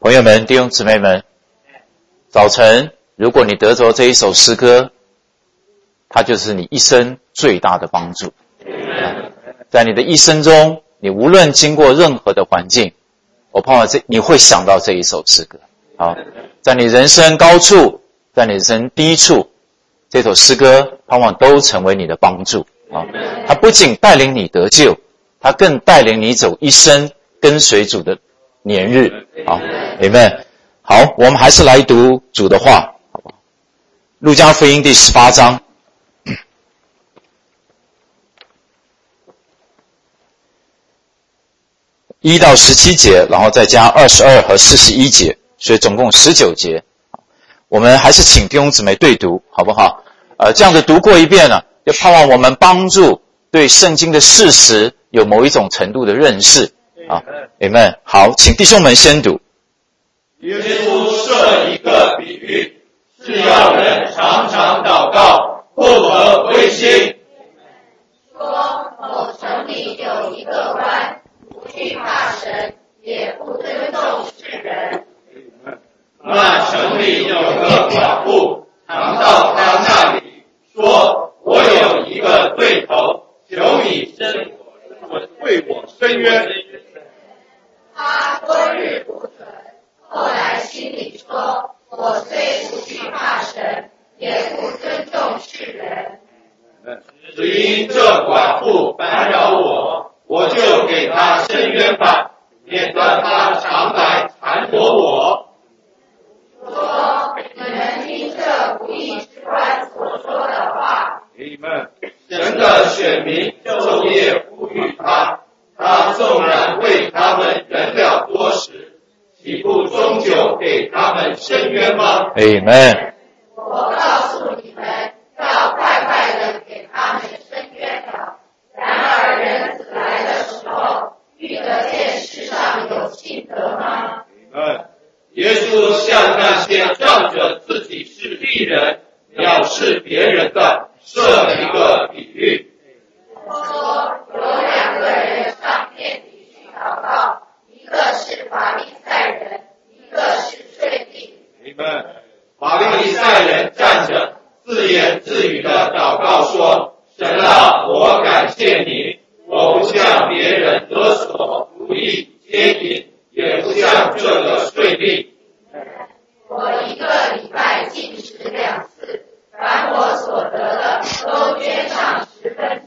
朋友们、弟兄姊妹们，早晨，如果你得着这一首诗歌，它就是你一生最大的帮助。在你的一生中，你无论经过任何的环境，我盼望你会想到这一首诗歌。好，在你人生高处，在你人生低处，这首诗歌盼望都成为你的帮助。好，它不仅带领你得救，它更带领你走一生跟随主的年日。好，Amen。好，我们还是来读主的话，好不好？路加福音第18章。1到17节，然后再加22和41节，所以总共19节。我们还是请弟兄姊妹对读，好不好？这样子读过一遍呢，就盼望我们帮助对圣经的事实有某一种程度的认识。啊 ，Amen。好，请弟兄们先读。 耶稣设一个比喻，是要人常常祷告，不可灰心。 说某城里有一个官，不惧怕神，也不尊重世人。 那城里有个寡妇，常到他那里说：“我有一个对头，求你为我伸冤。” 他多日不准，后来心里说：“我虽不惧怕神，也不尊重世人。” 只因这寡妇烦扰我，我就给他伸冤吧，免得他常来缠躲我。 说：“你们听这不义之官所说的话。” 神的选民昼夜呼吁他，他纵然为他们忍了多时，岂不终究给他们伸冤吗 ？Amen。 我告诉你们，要快快的给他们伸冤了。然而人子来的时候，遇得见世上有信德吗？ 耶稣向那些仗着自己是义人，藐视别人的，设一个比喻。 说有2个人上殿里去祷告，一个是法利赛人，一个是税吏。 法利赛人站着，自言自语的祷告说：“神啊，我感谢你，我不向别人勒索、不义、奸淫，也不像这个税吏。 我一个礼拜禁食2次，凡我所得的都捐上1/10。”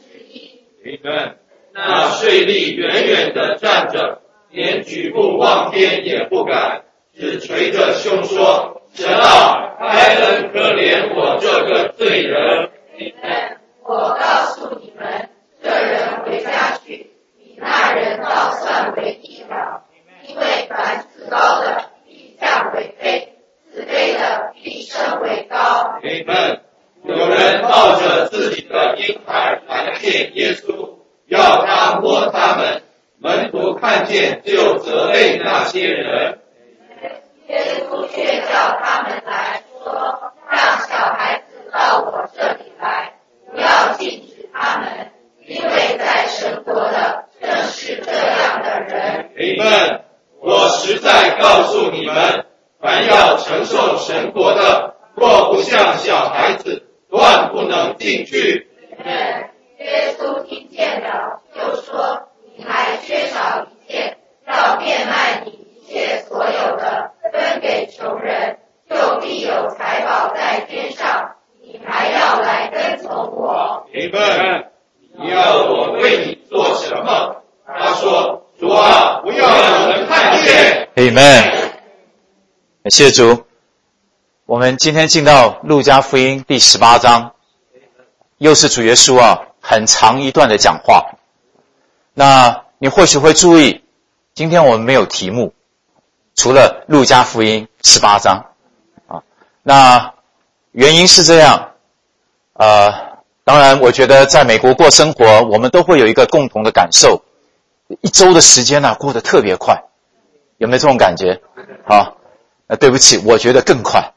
那税吏远远地站着，连举目望天也不敢，只捶着胸说：“神啊，开恩可怜我这个罪人。” 我告诉你们，这人回家去，比那人倒算为义了。因为凡自高的必降为卑，自卑的必升为高。 有人抱着自己的婴孩来见耶稣，要他摸他们，门徒看见就责备那些人。 耶稣却叫他们来说：“让小孩子到我这里来，不要禁止他们，因为在神国的正是这样的人。” 我实在告诉你们，凡要承受神国的，若不像小孩子，断不能进去。 耶稣听见了，就说：“你还缺少一件，要变卖你一切所有的，分给穷人，就必有财宝在天上。你还要来跟从我。” 你要我为你做什么？他说：“主啊，不要我们看见。” Amen。感谢主。我们今天进到路加福音第18章，又是主耶稣很长一段的讲话。那你或许会注意，今天我们没有题目，除了路加福音18章那原因是这样，当然我觉得在美国过生活，我们都会有一个共同的感受，一周的时间过得特别快，有没有这种感觉？对不起，我觉得更快。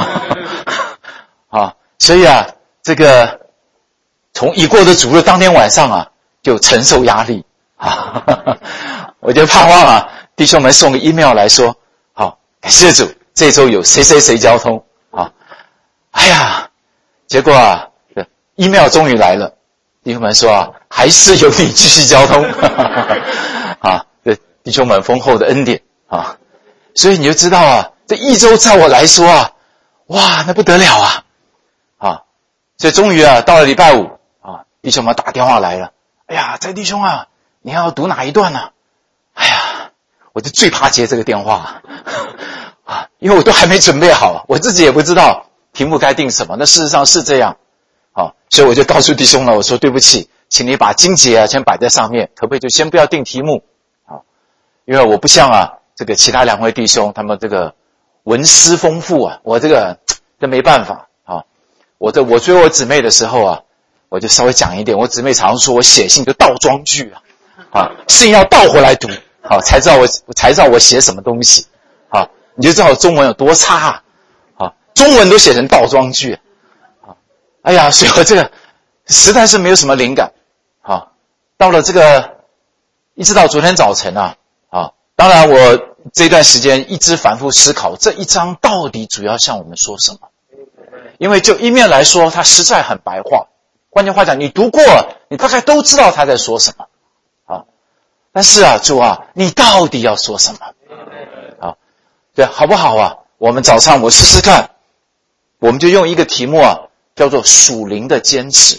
所以这个从已过的主日当天晚上就承受压力我就盼望弟兄们送个 email 来说，好， 感谢主，这周有谁谁谁交通啊。哎呀，结果啊 email 终于来了，弟兄们说啊，还是由你继续交通啊，弟兄们丰厚的恩典啊。所以你就知道啊，这一周在我来说啊，哇，那不得了啊！啊，所以终于啊，到了礼拜五啊，弟兄们打电话来了。哎呀，这弟兄啊，你要读哪一段呢？哎呀，我就最怕接这个电话啊，因为我都还没准备好，我自己也不知道题目该定什么。那事实上是这样，啊，所以我就告诉弟兄了，我说对不起，请你把经节啊先摆在上面，可不可以就先不要定题目啊？因为我不像啊这个其他两位弟兄，他们这个文思丰富啊，我这没办法啊。我追我姊妹的时候啊，我就稍微讲一点。我姊妹常说我写信就倒装句啊，信要倒回来读，好才知道我写什么东西啊。你就知道中文有多差啊，中文都写成倒装句啊。哎呀，所以我这个实在是没有什么灵感啊。到了这个一直到昨天早晨啊。当然我这段时间一直反复思考这一章到底主要向我们说什么。因为就一面来说它实在很白话，换句话讲，你读过了你大概都知道他在说什么啊。但是啊，主啊，你到底要说什么啊？对，好不好啊？我们早上我试试看，我们就用一个题目啊，叫做属灵的坚持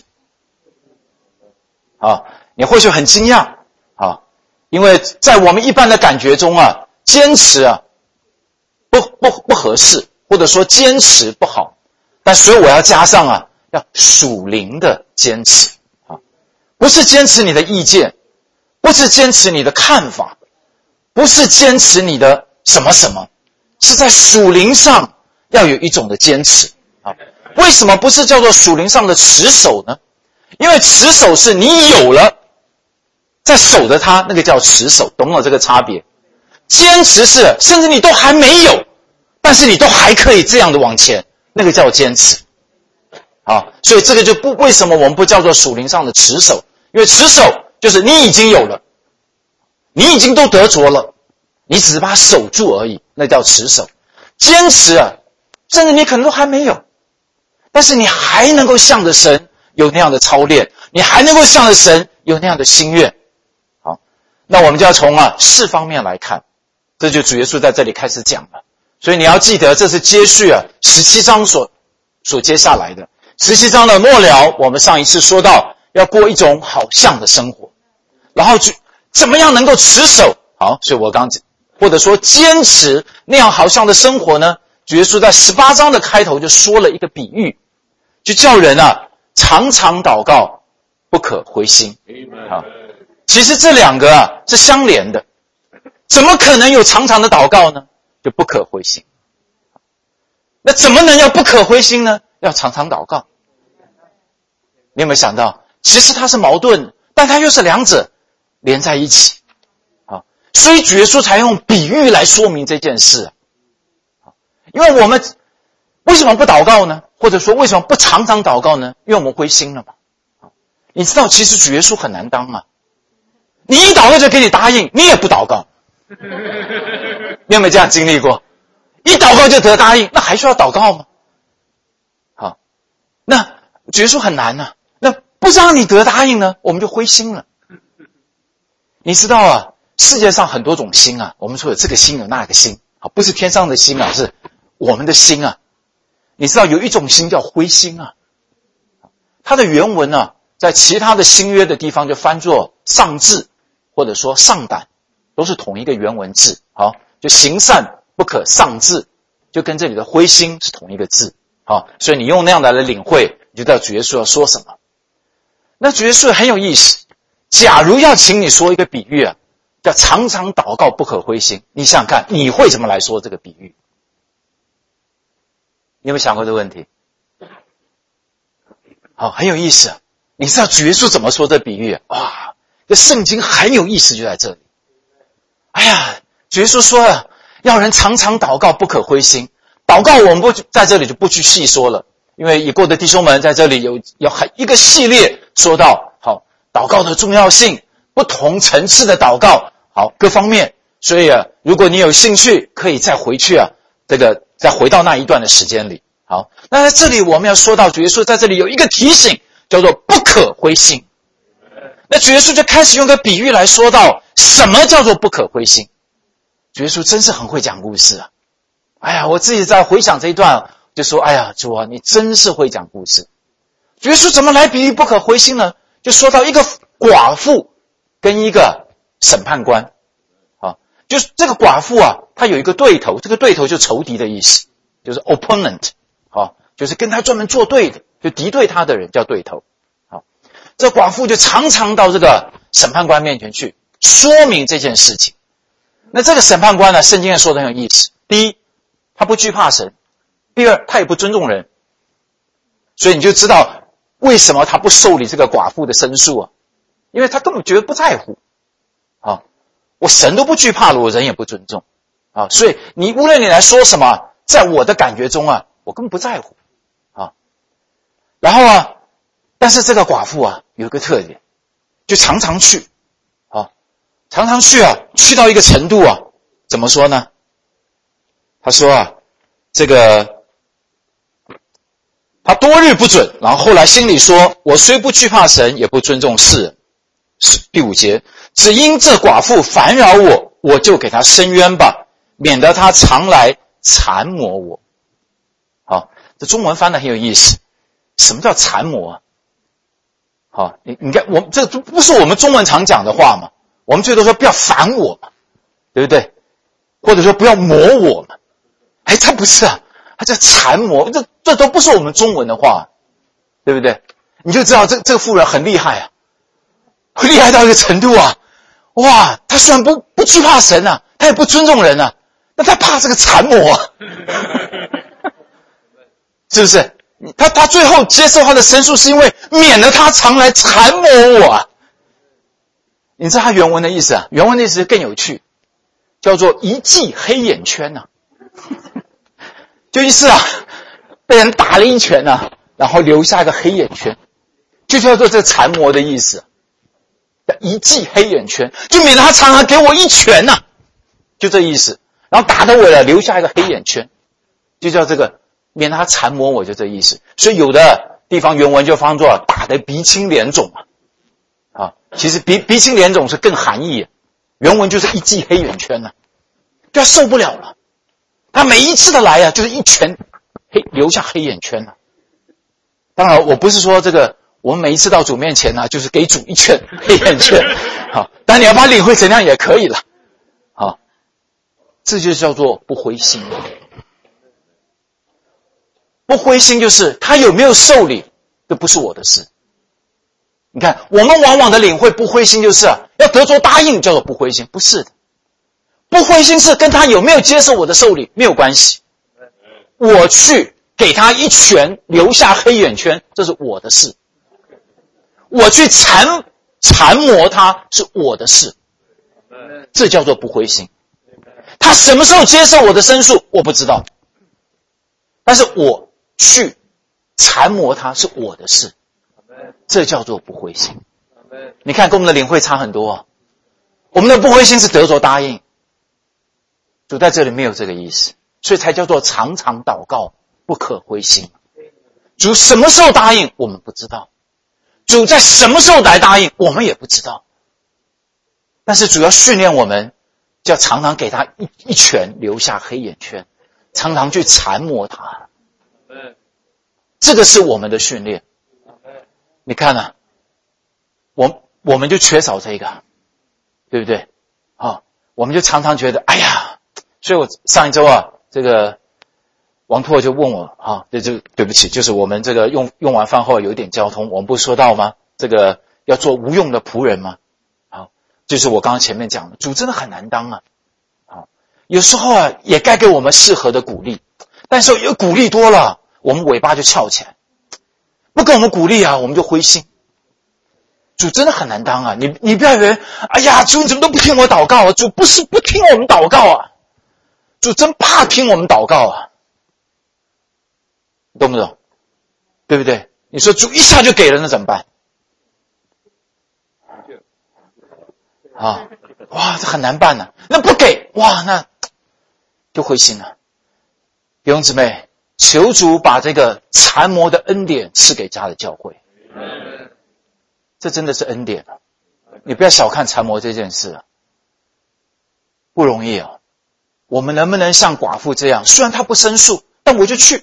啊。你或许很惊讶啊，因为在我们一般的感觉中啊，坚持啊不合适，或者说坚持不好。但所以我要加上啊，要属灵的坚持啊，不是坚持你的意见，不是坚持你的看法，不是坚持你的什么什么，是在属灵上要有一种的坚持啊。为什么不是叫做属灵上的持守呢？因为持守是你有了在守着它，那个叫持守，懂了这个差别？坚持是甚至你都还没有，但是你都还可以这样的往前，那个叫坚持啊。所以这个就为什么我们不叫做属灵上的持守？因为持守就是你已经有了，你已经都得着了，你只是把它守住而已，那叫持守。坚持啊，甚至你可能都还没有，但是你还能够向着神有那样的操练，你还能够向着神有那样的心愿。好，那我们就要从4方面来看，这就主耶稣在这里开始讲了。所以你要记得，这是接续17章所接下来的。17章的末了，我们上一次说到要过一种好像的生活，然后怎么样能够持守？好，所以我刚或者说坚持那样好像的生活呢？主耶稣在18章的开头就说了一个比喻，就叫人常常祷告，不可灰心。好，其实这两个是相连的，怎么可能有常常的祷告呢？就不可灰心。那怎么能要不可灰心呢？要常常祷告。你有没有想到，其实它是矛盾，但它又是两者连在一起。所以主耶稣才用比喻来说明这件事。因为我们为什么不祷告呢？或者说为什么不常常祷告呢？因为我们灰心了嘛。你知道其实主耶稣很难当啊，你一祷告就给你答应，你也不祷告。你有没有这样经历过？一祷告就得答应，那还需要祷告吗？好，那主耶稣很难啊，那不让你得答应呢，我们就灰心了。你知道世界上很多种心我们说有这个心有那个心，不是天上的心是我们的心你知道有一种心叫灰心它的原文在其他的新约的地方就翻作丧志，或者说丧胆，都是同一个原文字。好，就行善不可丧志，就跟这里的灰心是同一个字。好，所以你用那样来领会，你就知道主耶稣要说什么。那主耶稣很有意思，假如要请你说一个比喻叫常常祷告不可灰心，你想想看你会怎么来说这个比喻？你有没有想过这个问题？好，很有意思你知道主耶稣怎么说这比喻哇，这圣经很有意思就在这里。哎呀，主耶稣说要人常常祷告不可灰心。祷告我们不在这里就不去细说了，因为已过的弟兄们在这里有一个系列说到好祷告的重要性，不同层次的祷告，好各方面。所以如果你有兴趣可以再回去再回到那一段的时间里。好，那在这里我们要说到主耶稣在这里有一个提醒，叫做不可灰心。那主耶稣就开始用个比喻来说到什么叫做不可灰心。主耶稣真是很会讲故事啊！哎呀，我自己在回想这一段，就说：哎呀，主啊，你真是会讲故事。主耶稣怎么来比喻不可灰心呢？就说到一个寡妇跟一个审判官。就是这个寡妇啊，她有一个对头，这个对头就是仇敌的意思，就是 opponent， 就是跟她专门作对的，就敌对她的人叫对头。这寡妇就常常到这个审判官面前去说明这件事情。那这个审判官呢，圣经也说得很有意思。第一，他不惧怕神；第二，他也不尊重人。所以你就知道为什么他不受理这个寡妇的申诉啊，因为他根本觉得不在乎。我神都不惧怕了，我人也不尊重啊，所以你无论你来说什么，在我的感觉中啊，我根本不在乎啊。然后啊，但是这个寡妇啊有一个特点，就常常去常常去啊，去到一个程度啊，怎么说呢？他说啊，这个他多日不准，然后后来心里说：我虽不惧怕神，也不尊重世人。第5节，只因这寡妇烦扰我，我就给她伸冤吧，免得她常来缠磨我。好，这中文翻得很有意思。什么叫缠磨啊？好，你看，这不是我们中文常讲的话吗？我们最多说不要烦我嘛，对不对？或者说不要磨我嘛。他不是啊，他叫缠磨，这都不是我们中文的话，对不对？你就知道这个妇人很厉害啊。厉害到一个程度啊！哇，他虽然不惧怕神啊，他也不尊重人啊，那他怕这个缠磨啊，是不是？他最后接受他的申诉，是因为免得他常来缠磨我啊。你知道他原文的意思啊？原文的意思更有趣，叫做一记黑眼圈啊，就意思啊，被人打了一拳啊，然后留下一个黑眼圈，就叫做这个缠磨的意思。一记黑眼圈，就免得他常常给我一拳啊，就这意思。然后打得我了，留下一个黑眼圈，就叫这个免得他缠磨我，就这意思。所以有的地方原文就翻作打得鼻青脸肿啊，其实鼻青脸肿是更含义，原文就是一记黑眼圈啊，就他受不了了。他每一次的来啊，就是一拳留下黑眼圈啊。当然，我不是说这个。我们每一次到主面前呢，就是给主一拳黑眼圈，好，但你要把它领会怎样也可以了，好，这就叫做不灰心。不灰心就是他有没有受理，这不是我的事。你看，我们往往的领会不灰心就是要得着答应，叫做不灰心，不是的。不灰心是跟他有没有接受我的受理没有关系。我去给他一拳，留下黑眼圈，这是我的事。我去缠磨他是我的事，这叫做不灰心。他什么时候接受我的申诉我不知道，但是我去缠磨他是我的事，这叫做不灰心。你看跟我们的领会差很多啊。我们的不灰心是得着答应，主在这里没有这个意思，所以才叫做常常祷告不可灰心。主什么时候答应我们不知道，主在什么时候来答应我们也不知道，但是主要训练我们，就要常常给他一拳留下黑眼圈，常常去缠磨他，这个是我们的训练。你看啊，我们就缺少这个，对不对？我们就常常觉得哎呀，所以我上一周啊，这个王拓就问我对不起，就是我们这个用完饭后有一点交通，我们不是说到吗？这个要做无用的仆人吗？好，就是我刚刚前面讲的，主真的很难当啊。好，有时候啊也该给我们适合的鼓励，但是有鼓励多了，我们尾巴就翘起来，不给我们鼓励啊，我们就灰心。主真的很难当啊！你不要以为，哎呀，主你怎么都不听我祷告啊？主不是不听我们祷告啊，主真怕听我们祷告啊。懂不懂？对不对？你说主一下就给了，那怎么办？哇，这很难办呢。那不给，哇，那就灰心了。 弟兄姊妹，求主把这个缠磨的恩典赐给家的教会。这真的是恩典啊！你不要小看缠磨这件事啊，不容易啊。我们能不能像寡妇这样，虽然她不申诉，但我就去，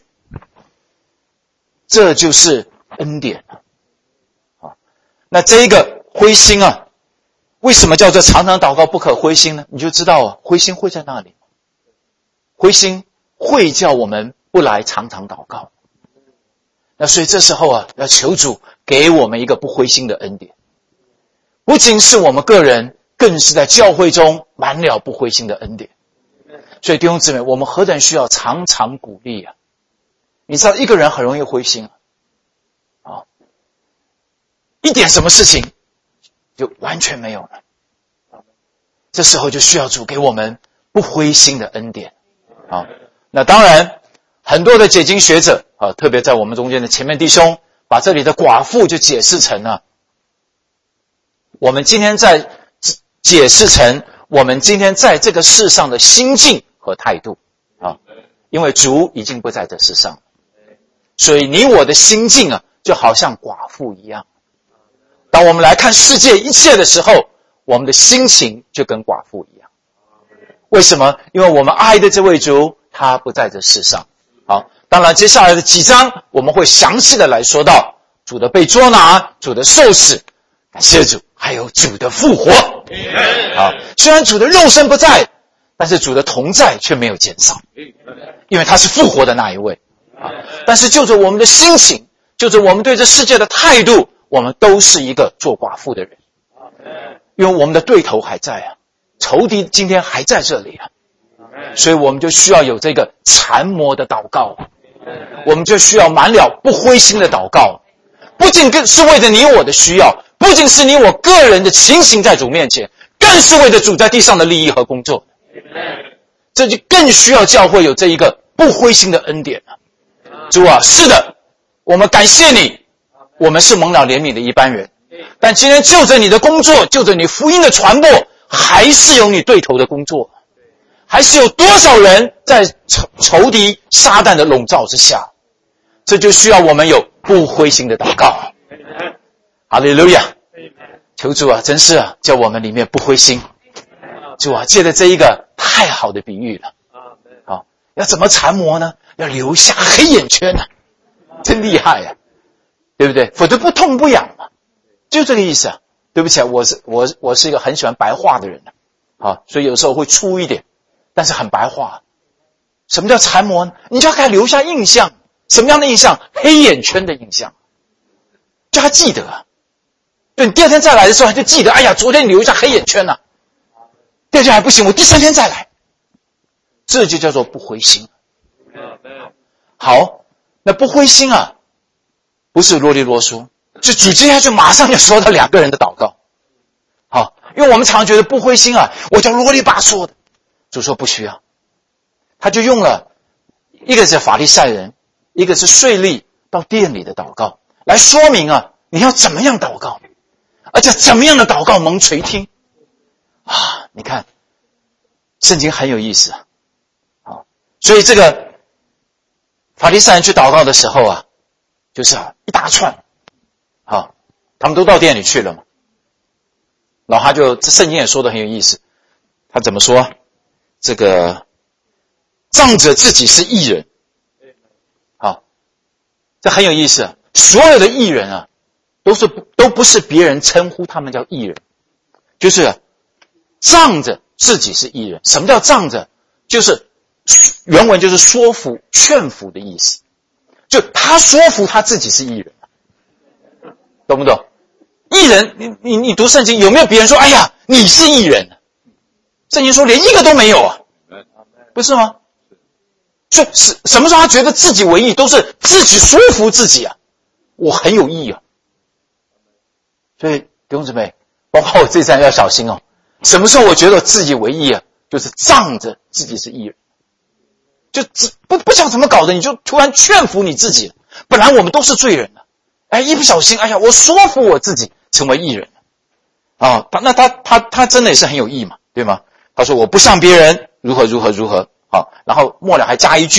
这就是恩典啊。那这一个灰心啊，为什么叫做常常祷告不可灰心呢？你就知道啊，灰心会在那里，灰心会叫我们不来常常祷告。那所以这时候啊，要求主给我们一个不灰心的恩典，不仅是我们个人，更是在教会中满了不灰心的恩典。所以弟兄姊妹，我们何等需要常常鼓励啊！你知道一个人很容易灰心啊，一点什么事情就完全没有了。这时候就需要主给我们不灰心的恩典啊。那当然，很多的解经学者啊，特别在我们中间的前面弟兄，把这里的寡妇就解释成了，我们今天在解释成我们今天在这个世上的心境和态度啊，因为主已经不在这世上，所以你我的心境啊，就好像寡妇一样。当我们来看世界一切的时候，我们的心情就跟寡妇一样。为什么？因为我们爱的这位主，他不在这世上。好，当然接下来的几章我们会详细的来说到主的被捉拿，主的受死，感谢主，还有主的复活。好，虽然主的肉身不在，但是主的同在却没有减少，因为他是复活的那一位。但是就着我们的心情，就着我们对这世界的态度，我们都是一个做寡妇的人，因为我们的对头还在啊，仇敌今天还在这里啊，所以我们就需要有这个缠磨的祷告，我们就需要满了不灰心的祷告，不仅是为着你我的需要，不仅是你我个人的情形在主面前，更是为着主在地上的利益和工作。这就更需要教会有这一个不灰心的恩典了。主啊，是的，我们感谢你，我们是蒙了怜悯的一般人，但今天就着你的工作，就着你福音的传播，还是有你对头的工作，还是有多少人在仇敌撒旦的笼罩之下，这就需要我们有不灰心的祷告。哈利路亚！求主啊，真是啊，叫我们里面不灰心。主啊，借着这一个太好的比喻了。好，要怎么缠磨呢？要留下黑眼圈啊，真厉害啊，对不对？否则不痛不痒嘛，就这个意思啊。对不起啊，我是一个很喜欢白话的人啊，所以有时候会粗一点，但是很白话。什么叫缠磨呢？你就要给他留下印象，什么样的印象？黑眼圈的印象，叫他记得啊。对，你第二天再来的时候，他就记得，哎呀，昨天你留下黑眼圈了，第二天还不行，我第三天再来，这就叫做不灰心。好，那不灰心啊，不是啰里啰嗦，就主接下去马上就说到两个人的祷告。好，因为我们常常觉得不灰心啊，我叫啰里吧嗦的，主说不需要，他就用了一个是法利赛人，一个是税吏到店里的祷告，来说明啊，你要怎么样祷告，而且怎么样的祷告蒙垂听啊！你看，圣经很有意思啊。好，所以这个法利赛人去祷告的时候啊，就是一大串，好，他们都到店里去了嘛。然后他就，这圣经也说的很有意思，他怎么说？这个仗着自己是义人，好，这很有意思啊。所有的义人啊，都不是别人称呼他们叫义人，就是仗着自己是义人。什么叫仗着？就是原文就是说服、劝服的意思，就他说服他自己是义人，懂不懂？义人，你读圣经有没有别人说，哎呀，你是义人？圣经说连一个都没有啊，不是吗？所以什么时候他觉得自己为义，都是自己说服自己啊，我很有义啊。所以弟兄姊妹，包括我这站要小心哦。什么时候我觉得自己为义啊，就是仗着自己是义人，就不想怎么搞的，你就突然劝服你自己了。本来我们都是罪人了，哎，一不小心，哎呀，我说服我自己成为义人啊。那他真的也是很有义嘛，对吗？他说我不像别人如何，好，然后末了还加一句，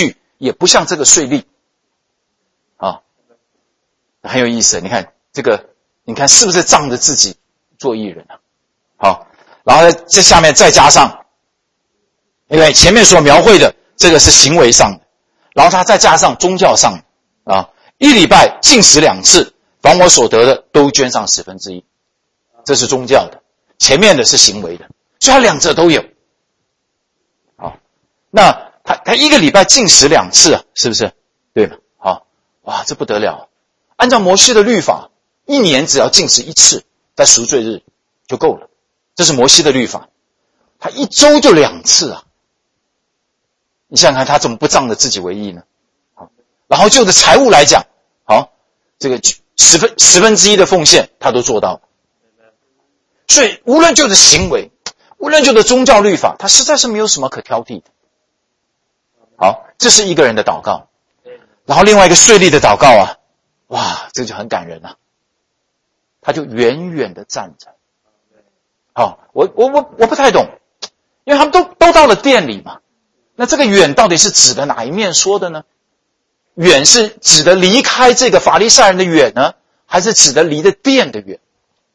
也不像这个税吏。啊，很有意思。你看这个，你看是不是仗着自己做义人啊？好，然后这下面再加上，因为前面所描绘的这个是行为上的，然后他再加上宗教上的啊，1礼拜禁食2次，凡我所得的都捐上1/10，这是宗教的，前面的是行为的，所以他两者都有。好，那他1个礼拜禁食2次啊，是不是？对吗？好，哇，这不得了！按照摩西的律法，1年只要禁食1次，在赎罪日就够了，这是摩西的律法。他1周就2次啊！你想想看，他怎么不仗着自己为义呢？好，然后就着财务来讲，好，这个1/10的奉献他都做到了。所以无论就着行为，无论就着宗教律法，他实在是没有什么可挑剔的。好，这是一个人的祷告。然后另外一个税吏的祷告啊，哇，这就很感人啊。他就远远的站着。好，我不太懂，因为他们都到了殿里嘛。那这个远到底是指的哪一面说的呢？远是指的离开这个法利赛人的远呢，还是指的离的殿的远？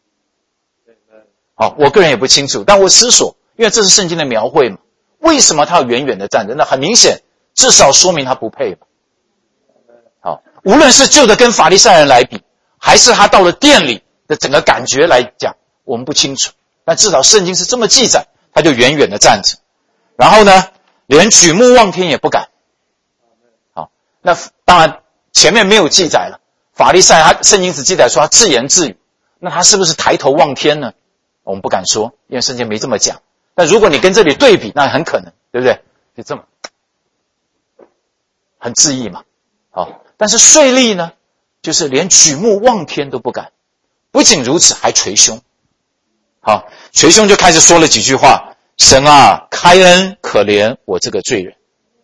好，我个人也不清楚，但我思索，因为这是圣经的描绘嘛，为什么他要远远的站着？那很明显，至少说明他不配嘛。好，无论是就着跟法利赛人来比，还是他到了殿里的整个感觉来讲，我们不清楚，但至少圣经是这么记载，他就远远的站着，然后呢，连举目望天也不敢。好，那当然前面没有记载了，法利赛他圣经只记载说他自言自语，那他是不是抬头望天呢？我们不敢说，因为圣经没这么讲。但如果你跟这里对比，那很可能，对不对？就这么很自意嘛。好，但是税吏呢，就是连举目望天都不敢，不仅如此，还捶胸。好，捶胸就开始说了几句话：神啊，开恩可怜我这个罪人。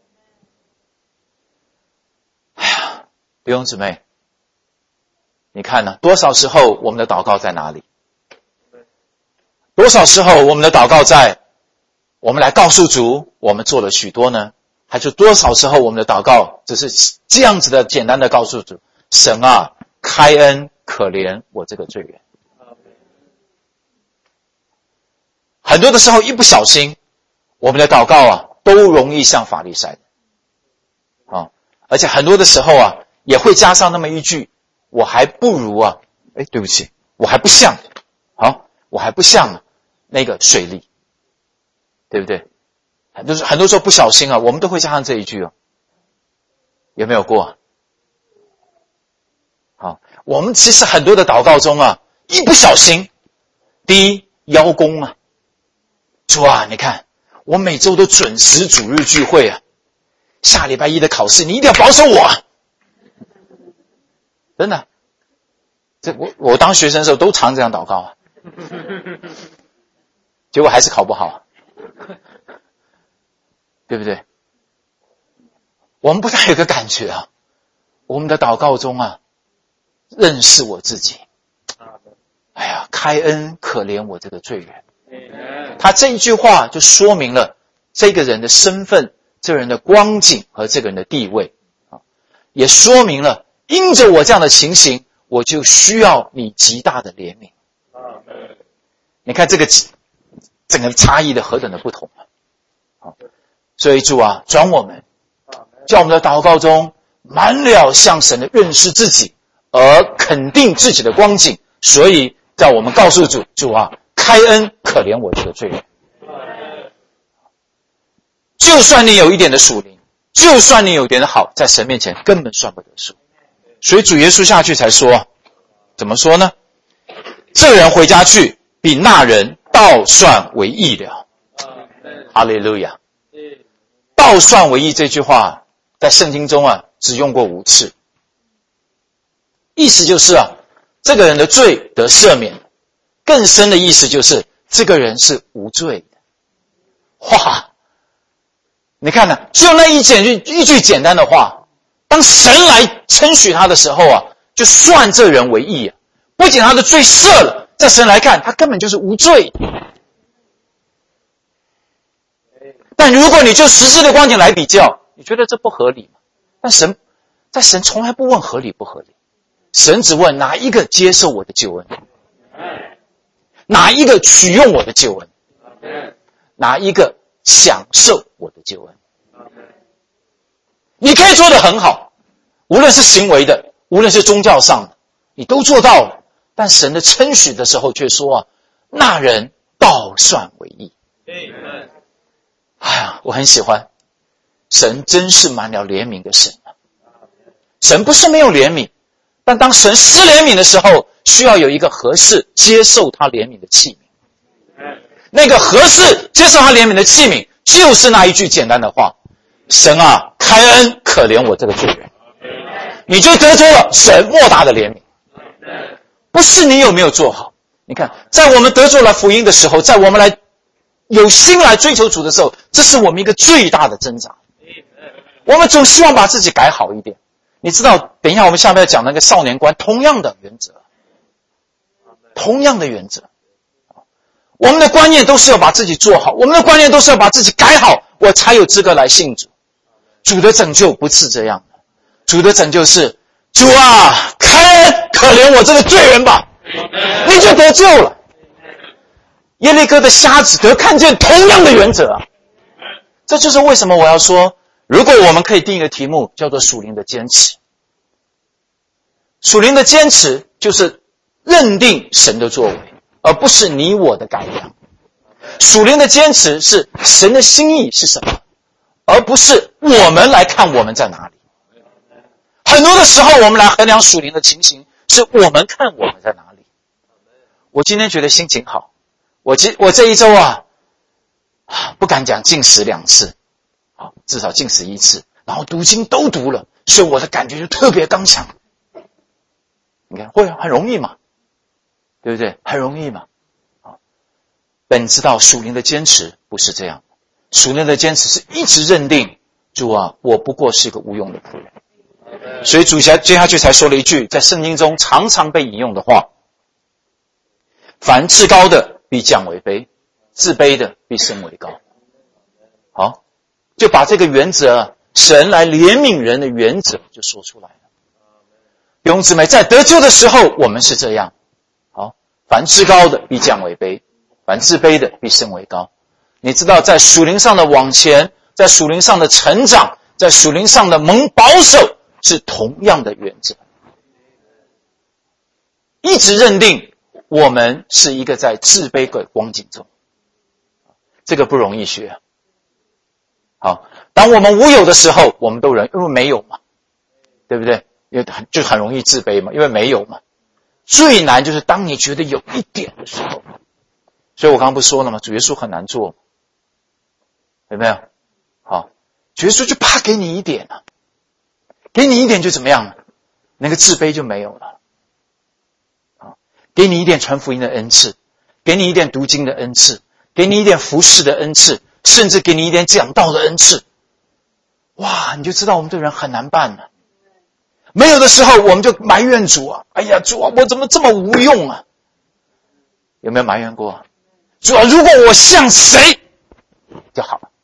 哎呀，弟兄姊妹，你看呢？多少时候我们的祷告在哪里？多少时候我们的祷告在我们来告诉主我们做了许多呢？还是多少时候我们的祷告只是这样子的简单的告诉主，神啊，开恩可怜我这个罪人。很多的时候一不小心，我们的祷告啊都容易像法利赛人啊，而且很多的时候啊也会加上那么一句，我还不如啊，对不起，我还不像，好，我还不像那个税吏，对不对？很多时候不小心啊，我们都会加上这一句哦，有没有过？好，我们其实很多的祷告中啊，一不小心，第一邀功啊，主啊，你看我每周都准时主日聚会啊，下礼拜1的考试你一定要保守我啊，真的，这我当学生的时候都常这样祷告啊，结果还是考不好。对不对？我们不太有个感觉啊，我们的祷告中啊，认识我自己。哎呀，开恩可怜我这个罪人。他这一句话就说明了这个人的身份、这个人的光景和这个人的地位，也说明了因着我这样的情形，我就需要你极大的怜悯。你看这个整个差异的何等的不同啊！好，所以主啊，转我们，叫我们的祷告中满了向神的认识自己，而肯定自己的光景。所以叫我们告诉主，主啊，开恩可怜我这个罪人。就算你有一点的属灵，就算你有一点的好，在神面前根本算不得数。所以主耶稣下去才说，怎么说呢？这人回家去，比那人倒算为义了。哈利路亚。倒算为义这句话在圣经中啊只用过5次，意思就是啊这个人的罪得赦免，更深的意思就是这个人是无罪的。哇，你看呢，就那一句简单的话，当神来称许他的时候啊，就算这人为义啊，不仅他的罪赦了，在神来看他根本就是无罪。但如果你就实质的光景来比较，你觉得这不合理吗？ 但神从来不问合理不合理，神只问哪一个接受我的救恩，哪一个取用我的救恩，哪一个享受我的救恩。你可以做得很好，无论是行为的，无论是宗教上的，你都做到了，但神的称许的时候却说那人倒算为义。哎呀，我很喜欢，神真是满了怜悯的神啊！神不是没有怜悯，但当神施怜悯的时候，需要有一个合适接受他怜悯的器皿。那个合适接受他怜悯的器皿，就是那一句简单的话：神啊，开恩可怜我这个罪人。你就得着了神莫大的怜悯。不是你有没有做好，你看，在我们得着了福音的时候，在我们来有心来追求主的时候，这是我们一个最大的挣扎。我们总希望把自己改好一点。你知道，等一下我们下面要讲那个少年观，同样的原则。我们的观念都是要把自己做好，我们的观念都是要把自己改好，我才有资格来信主。主的拯救不是这样的，主的拯救是：主啊，开恩可怜我这个罪人吧，你就得救了。耶利哥的瞎子得看见，同样的原则啊。这就是为什么我要说，如果我们可以定一个题目，叫做属灵的坚持。属灵的坚持就是认定神的作为，而不是你我的改良。属灵的坚持是神的心意是什么，而不是我们来看我们在哪里。很多的时候我们来衡量属灵的情形，是我们看我们在哪里。我今天觉得心情好，我这一周不敢讲禁食2次，至少禁食1次，然后读经都读了，所以我的感觉就特别刚强。你看会很容易嘛，对不对？很容易嘛。本知道属灵的坚持不是这样，属灵的坚持是一直认定主啊，我不过是一个无用的仆人。所以主接下去才说了一句在圣经中常常被引用的话：凡至高的必降为卑，自卑的必升为高。好，就把这个原则，神来怜悯人的原则就说出来了。弟兄姊妹，在得救的时候我们是这样。好，凡至高的必降为卑，凡自卑的必升为高。你知道，在属灵上的往前，在属灵上的成长，在属灵上的蒙保守，是同样的原则。一直认定我们是一个在自卑的光景中，这个不容易学。好，当我们无有的时候，我们都因为没有嘛，对不对？因为就很容易自卑嘛，因为没有嘛。最难就是当你觉得有一点的时候。所以我刚刚不说了吗？主耶稣很难做，有没有？好，主耶稣就怕给你一点啊，给你一点就怎么样了？那个自卑就没有了。好，给你一点传福音的恩赐，给你一点读经的恩赐，给你一点服侍的恩赐，甚至给你一点讲道的恩赐。哇，你就知道我们这人很难办了。没有的时候我们就埋怨主啊，哎呀主啊，我怎么这么无用啊？有没有埋怨过？主啊，如果我像谁就好了。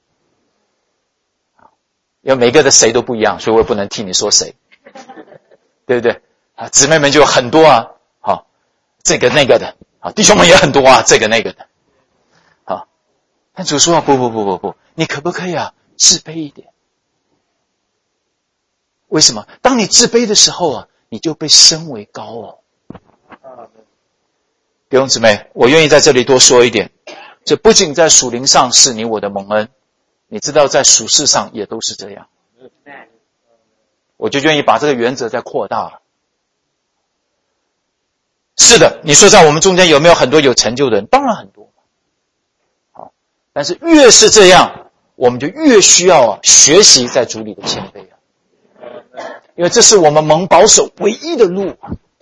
因为每个的谁都不一样，所以我也不能替你说谁，对不对？姊妹们就有很多好，这个那个的，好，弟兄们也很多这个那个的，好。但主说不，你可不可以自卑一点？为什么？当你自卑的时候你就被升为高弟兄姊妹，我愿意在这里多说一点，这不仅在属灵上是你我的蒙恩，你知道在属世上也都是这样。我就愿意把这个原则再扩大了。是的，你说在我们中间有没有很多有成就的人？当然很多。好，但是越是这样，我们就越需要学习在主里的谦卑因为这是我们蒙保守唯一的路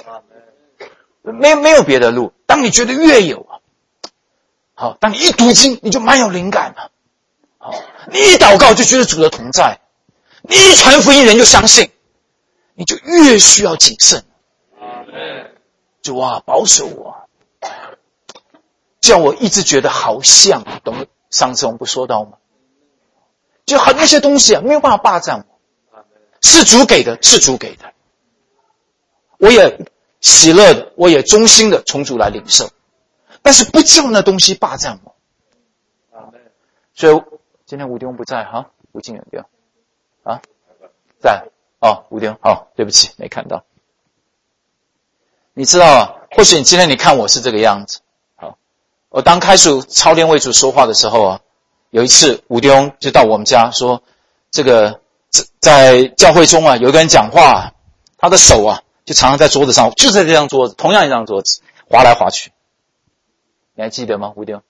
没有别的路。当你觉得越有好，当你一读经你就蛮有灵感好，你一祷告就觉得主的同在，你一传福音人就相信，你就越需要谨慎。主啊，保守我，叫我一直觉得好像，懂了？上次我们不说到吗？就那些东西没有办法霸占我。 是主给的，是主给的。我也喜乐的，我也衷心的从主来领受，但是不叫那东西霸占我。所以今天吴弟兄不在哈，吴敬远弟兄啊，在哦，吴弟兄哦，对不起，没看到。你知道啊，或许你今天你看我是这个样子。好，我当开始操练为主说话的时候啊，有一次吴弟兄就到我们家说，这个在教会中啊，有一个人讲话，他的手啊就常常在桌子上，就在这张桌子，同样一张桌子滑来滑去。你还记得吗，吴弟兄？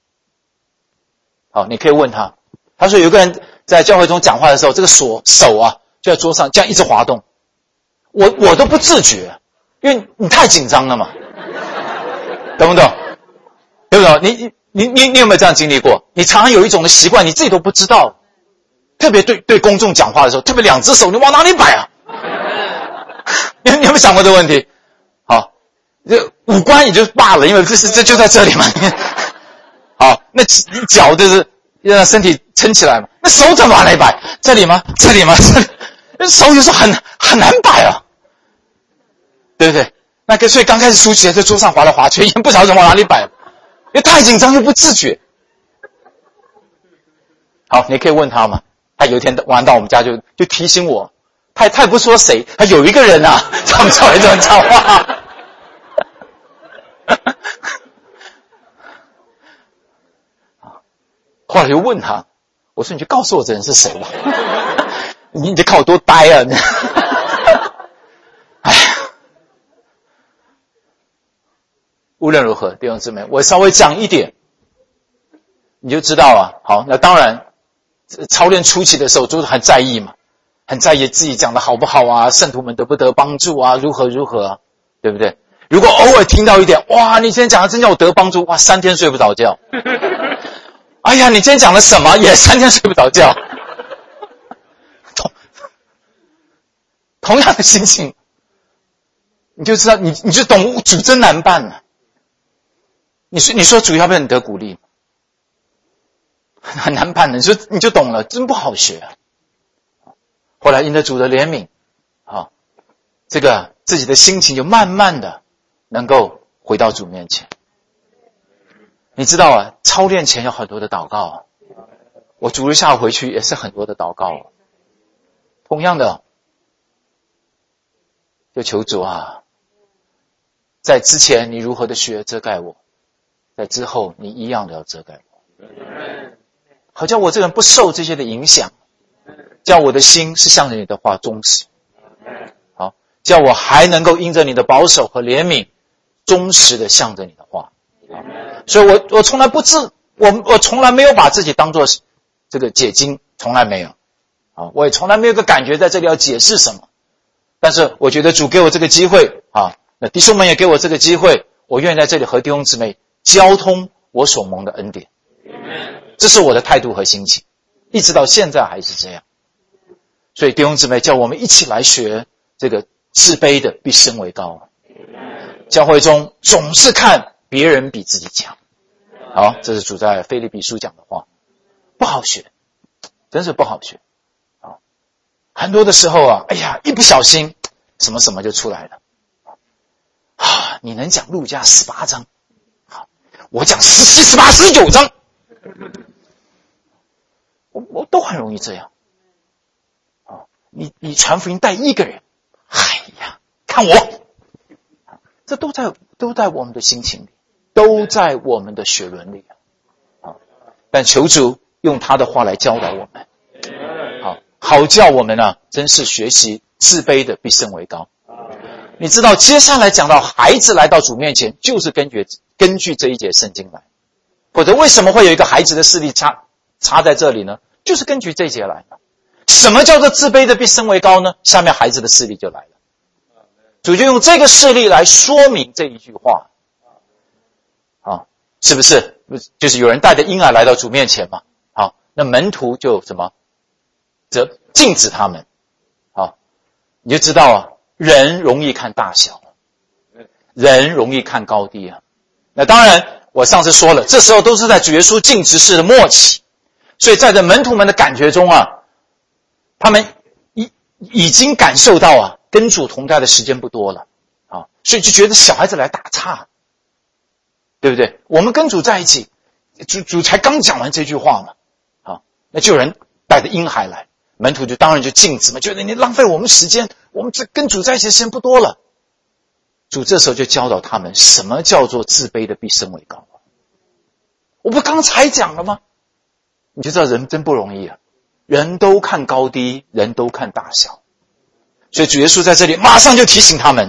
好，你可以问他。他说有一个人在教会中讲话的时候，这个手啊就在桌上这样一直滑动，我都不自觉，因为你太紧张了嘛，懂不懂？对不懂？你有没有这样经历过？你常常有一种的习惯，你自己都不知道，特别对公众讲话的时候，特别两只手你往哪里摆啊？你有没有想过这个问题？好，这五官也就罢了，因为这就在这里嘛。好，那脚就是让身体撑起来嘛。那手怎么往哪里摆？这里吗？这里吗？这里，手有时候很难摆啊，对不对？那所以刚开始书起来在桌上滑来滑去，也不晓得怎么往哪里摆，因为太紧张又不自觉。好，你可以问他嘛。他有一天晚上到我们家就提醒我，他也不说谁，他有一个人啊，他们教会这么讲话。后来就问他，我说你就告诉我这人是谁吧。你看我多呆啊。哎呀，无论如何弟兄姊妹，我稍微讲一点你就知道啊。好，那当然操练初期的时候就是很在意嘛，很在意自己讲的好不好啊，圣徒们得不得帮助啊，如何啊，对不对？如果偶尔听到一点，哇，你今天讲的真叫我得帮助，哇，3天睡不着觉。哎呀，你今天讲了什么？也3天睡不着觉。同样的心情，你就知道，你就懂主真难办了。你说主要不要你得鼓励？很难办的，你就懂了，真不好学啊。后来因着主的怜悯，这个自己的心情就慢慢的能够回到主面前。你知道啊，操练前有很多的祷告啊，我主日下午回去也是很多的祷告啊。同样的，就求主啊，在之前你如何的学遮盖我，在之后你一样的要遮盖我，好叫我这个人不受这些的影响，叫我的心是向着你的话忠实，好，叫我还能够因着你的保守和怜悯忠实的向着你的话。所以我从来我从来没有把自己当作这个解经，从来没有啊，我也从来没有个感觉在这里要解释什么。但是我觉得主给我这个机会啊，那弟兄们也给我这个机会，我愿意在这里和弟兄姊妹交通我所蒙的恩典。这是我的态度和心情，一直到现在还是这样。所以弟兄姊妹，叫我们一起来学这个自卑的必升为高。教会中总是看别人比自己强，好，这是主在腓立比书讲的话，不好学，真是不好学。好，很多的时候啊，哎呀，一不小心什么什么就出来了。啊，你能讲路加18章，好，我讲17、18、19章，我都很容易这样。啊，你传福音带一个人，哎呀，看我，这都在我们的心情里。都在我们的血轮里啊！但求主用他的话来教导我们，好叫我们啊，真是学习自卑的必升为高。你知道接下来讲到孩子来到主面前，就是根据这一节圣经来，否则为什么会有一个孩子的事例插在这里呢？就是根据这一节来的。什么叫做自卑的必升为高呢？下面孩子的事例就来了，主就用这个事例来说明这一句话。是不是？就是有人带着婴儿来到主面前嘛？好，那门徒就则禁止他们。好，你就知道啊，人容易看大小，人容易看高低啊。那当然，我上次说了，这时候都是在主耶稣禁止式的末期，所以在这门徒们的感觉中啊，他们已经感受到跟主同在的时间不多了所以就觉得小孩子来打岔，对不对？我们跟主在一起，主才刚讲完这句话嘛那就有人带着婴孩来，门徒就当然就禁止嘛，觉得你浪费我们时间，我们这跟主在一起的时间不多了。主这时候就教导他们，什么叫做自卑的必升为高我不刚才讲了吗？你就知道人真不容易人都看高低，人都看大小。所以主耶稣在这里马上就提醒他们，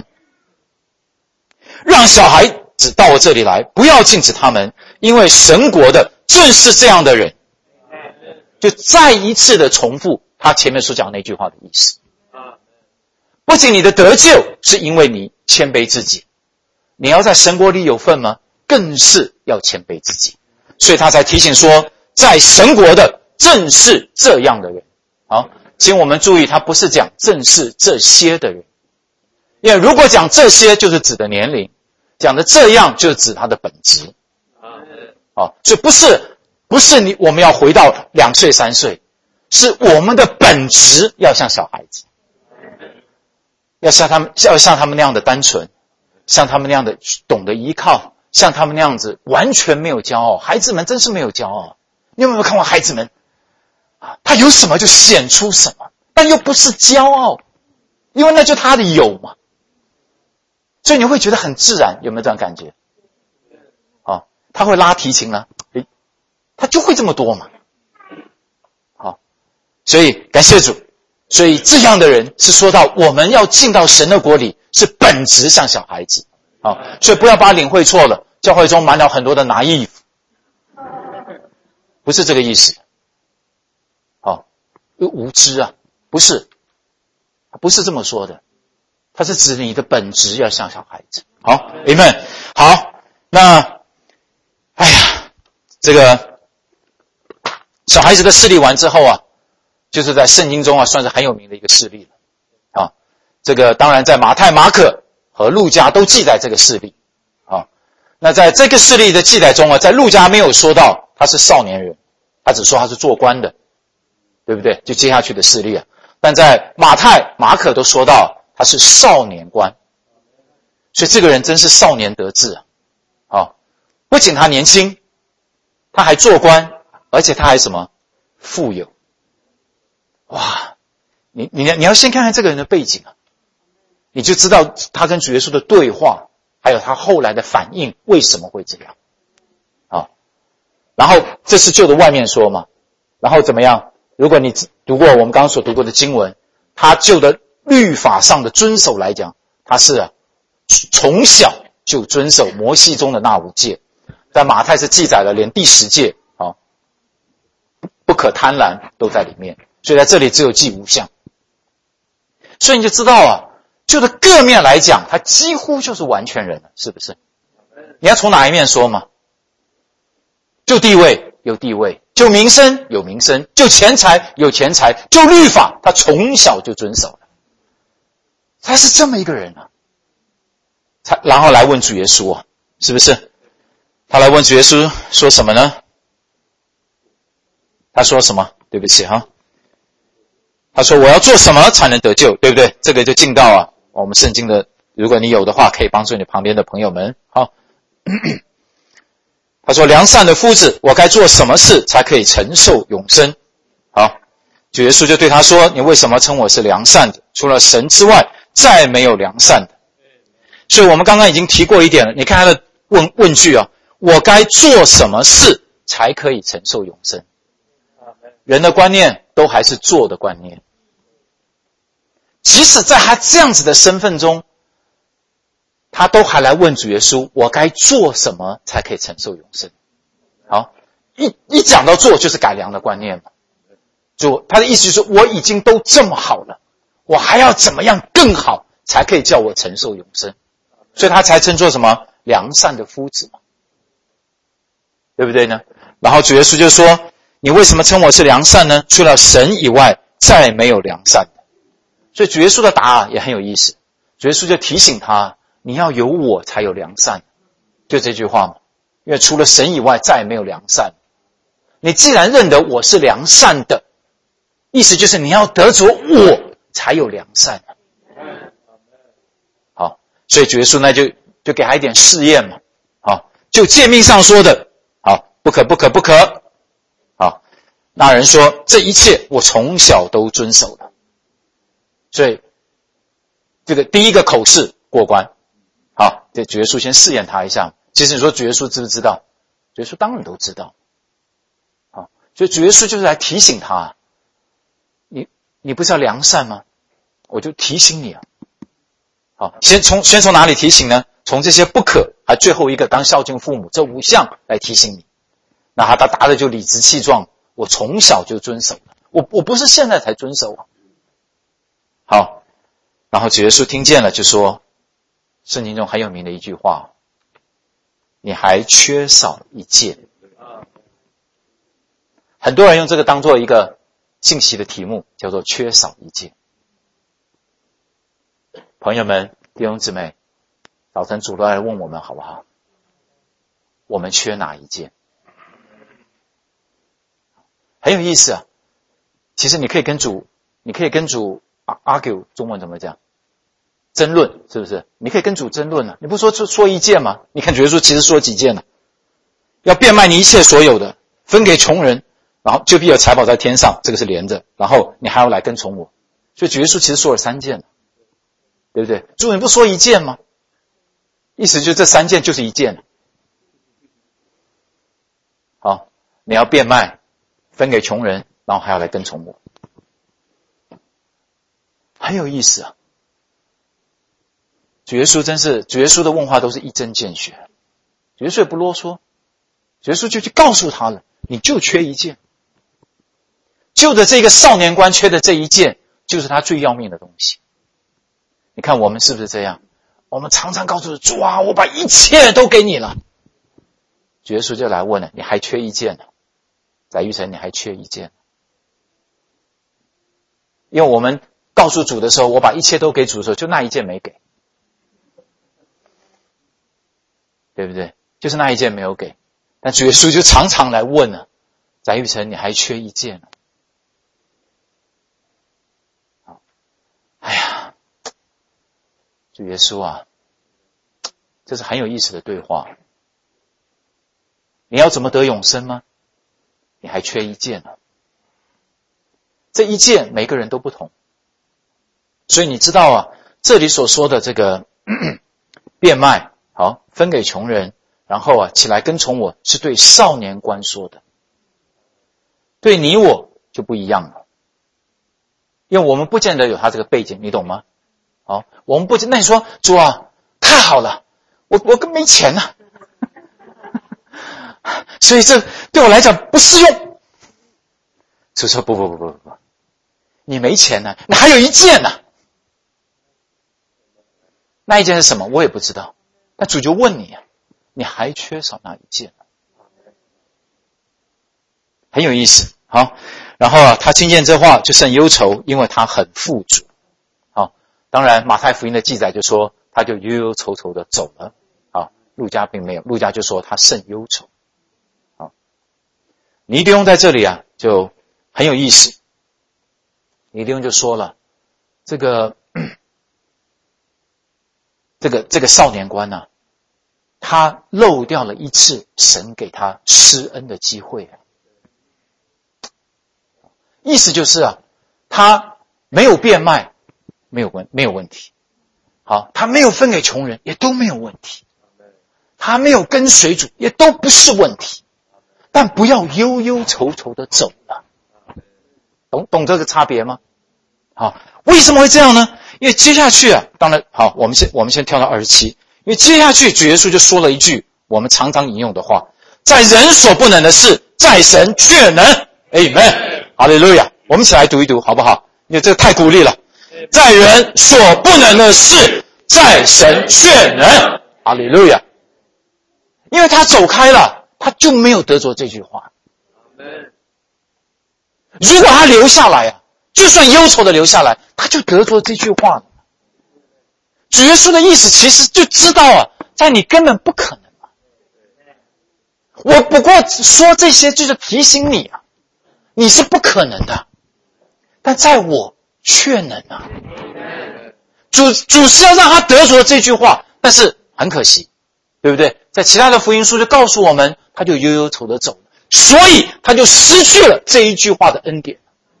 让小孩子到我这里来，不要禁止他们，因为神国的正是这样的人。就再一次的重复他前面所讲那句话的意思。不仅你的得救是因为你谦卑自己，你要在神国里有份吗？更是要谦卑自己。所以他才提醒说，在神国的正是这样的人。好，请我们注意，他不是讲正是这些的人，因为如果讲这些就是指的年龄，讲的这样就是指他的本质。所以不是我们要回到2岁3岁，是我们的本质要像小孩子，要像他们那样的单纯，像他们那样的懂得依靠，像他们那样子完全没有骄傲。孩子们真是没有骄傲，你有没有看过孩子们他有什么就显出什么，但又不是骄傲，因为那就他的有嘛，所以你会觉得很自然。有没有这样感觉他会拉提琴呢他就会这么多嘛。所以感谢主，所以这样的人是说到我们要进到神的国里，是本质像小孩子所以不要把领会错了，教会中满了很多的naive，不是这个意思无知不是这么说的，它是指你的本质要像小孩子。好 Amen。 好，那这个小孩子的事例完之后就是在圣经中算是很有名的一个事例了这个当然在马太、马可和路加都记载这个事例那在这个事例的记载中在路加没有说到他是少年人，他只说他是做官的，对不对？就接下去的事例但在马太、马可都说到他是少年官，所以这个人真是少年得志不仅他年轻，他还做官，而且他还什么富有。哇，你要先看看这个人的背景你就知道他跟主耶稣的对话，还有他后来的反应为什么会这样然后这是就着外面说嘛，然后怎么样？如果你读过我们刚刚所读过的经文，他就的律法上的遵守来讲，他是从小就遵守摩西中的那5诫，在马太是记载了连第10诫不可贪婪都在里面，所以在这里只有记5项。所以你就知道就的各面来讲，他几乎就是完全人了，是不是？你要从哪一面说嘛？就地位有地位，就名声有名声，就钱财有钱财，就律法他从小就遵守了，他是这么一个人然后来问主耶稣是不是？他来问主耶稣说什么呢？他说什么？对不起他说我要做什么才能得救，对不对？这个就进到我们圣经的，如果你有的话可以帮助你旁边的朋友们他说良善的夫子，我该做什么事才可以承受永生？主耶稣就对他说，你为什么称我是良善的？除了神之外再没有良善的。所以我们刚刚已经提过一点了，你看他的问句我该做什么事才可以承受永生？人的观念都还是做的观念，即使在他这样子的身份中，他都还来问主耶稣，我该做什么才可以承受永生？一讲到做就是改良的观念嘛。他的意思就是我已经都这么好了，我还要怎么样更好才可以叫我承受永生？所以他才称作什么良善的夫子嘛，对不对呢？然后主耶稣就说，你为什么称我是良善呢？除了神以外再没有良善的。所以主耶稣的答案也很有意思，主耶稣就提醒他，你要有我才有良善，就这句话嘛，因为除了神以外再没有良善。你既然认得我是良善的，意思就是你要得着我才有良善。好，所以主耶稣呢就给他一点试验嘛。好，就诫命上说的，好，不可。好，那人说这一切我从小都遵守了。所以这个第一个口试过关。好，这主耶稣先试验他一下。其实你说主耶稣知不知道？主耶稣当然都知道。好，所以主耶稣就是来提醒他，你不是要良善吗？我就提醒你啊。好，先从哪里提醒呢？从这些不可，还最后一个当孝敬父母这5项来提醒你。那他答的就理直气壮，我从小就遵守了，我不是现在才遵守啊。好，然后主耶稣听见了就说，圣经中很有名的一句话，你还缺少一件。很多人用这个当做一个信息的题目，叫做缺少一件。朋友们，弟兄姊妹，早晨主都来问我们好不好？我们缺哪一件？很有意思啊。其实你可以跟主 argue， 中文怎么讲？争论，是不是？你可以跟主争论啊。你不说一件吗？你看主耶稣其实说几件呢？要变卖你一切所有的，分给穷人，然后就必有财宝在天上，这个是连着，然后你还要来跟从我。所以主耶稣其实说了3件，对不对？主你不说一件吗？意思就是这3件就是一件。好，你要变卖，分给穷人，然后还要来跟从我。很有意思啊。主耶稣的问话都是一针见血，主耶稣也不啰嗦，主耶稣就去告诉他了，你就缺一件，就的这个少年官缺的这一件，就是他最要命的东西。你看我们是不是这样？我们常常告诉主啊，我把一切都给你了。主耶稣就来问了，你还缺一件呢？翟玉成，你还缺一件？因为我们告诉主的时候，我把一切都给主的时候，就那一件没给。对不对？就是那一件没有给，但主耶稣就常常来问了，翟玉成，你还缺一件呢？哎呀，主耶稣啊，这是很有意思的对话。你要怎么得永生吗？你还缺一件呢。这一件每个人都不同，所以你知道啊，这里所说的这个变卖，好，分给穷人，然后起来跟从我，是对少年官说的。对你我就不一样了，因为我们不见得有他这个背景，你懂吗？好，我们不见，那你说主啊，太好了，我更没钱了，所以这对我来讲不适用。主说不，你没钱呢，你还有一件呢。那一件是什么？我也不知道。那主就问你啊，你还缺少哪一件？很有意思。好，然后他听见这话就甚忧愁，因为他很富足。好，当然马太福音的记载就说他就忧忧愁愁的走了。好，路加并没有，路加就说他甚忧愁。好，尼迪翁在这里啊就很有意思。尼迪翁就说了，这个少年官啊，他漏掉了一次神给他施恩的机会。意思就是啊，他没有变卖，没有问题。好，他没有分给穷人，也都没有问题。他没有跟随主，也都不是问题。但不要忧忧愁愁的走了。懂这个差别吗？好，为什么会这样呢？因为接下去啊，当然好，我们先跳到27，因为接下去主耶稣就说了一句我们常常引用的话，在人所不能的事，在神却能。Amen， 哈利路亚。我们一起来读一读好不好？因为这个太鼓励了。在人所不能的事，在神却能。哈利路亚。因为他走开了，他就没有得着这句话。如果他留下来啊，就算忧愁的留下来，他就得着这句话了。主耶稣的意思其实就知道啊，在你根本不可能啊。我不过说这些就是提醒你啊，你是不可能的，但在我却能啊。主是要让他得着这句话，但是很可惜，对不对？在其他的福音书就告诉我们，他就忧忧愁的走了，所以他就失去了这一句话的恩典。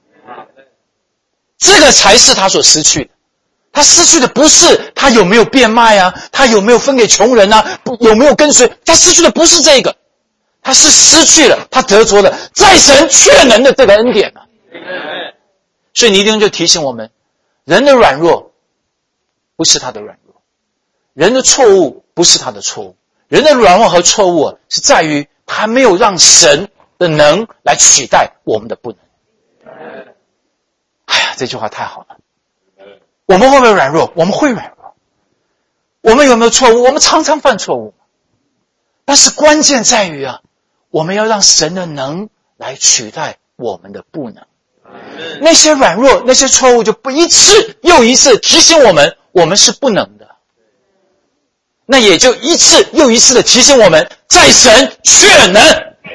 这个才是他所失去的。他失去的不是他有没有变卖啊，他有没有分给穷人啊，有没有跟随，他失去的不是这个，他是失去了他得着的在神确能的这个恩典啊。所以尼丁就提醒我们，人的软弱不是他的软弱，人的错误不是他的错误，人的软弱和错误是在于他没有让神的能来取代我们的不能。哎呀，这句话太好了。我们会不会软弱？我们会软弱。我们有没有错误？我们常常犯错误。但是关键在于我们要让神的能来取代我们的不能。那些软弱，那些错误就不一次又一次提醒我们，我们是不能的。那也就一次又一次的提醒我们，在神确能。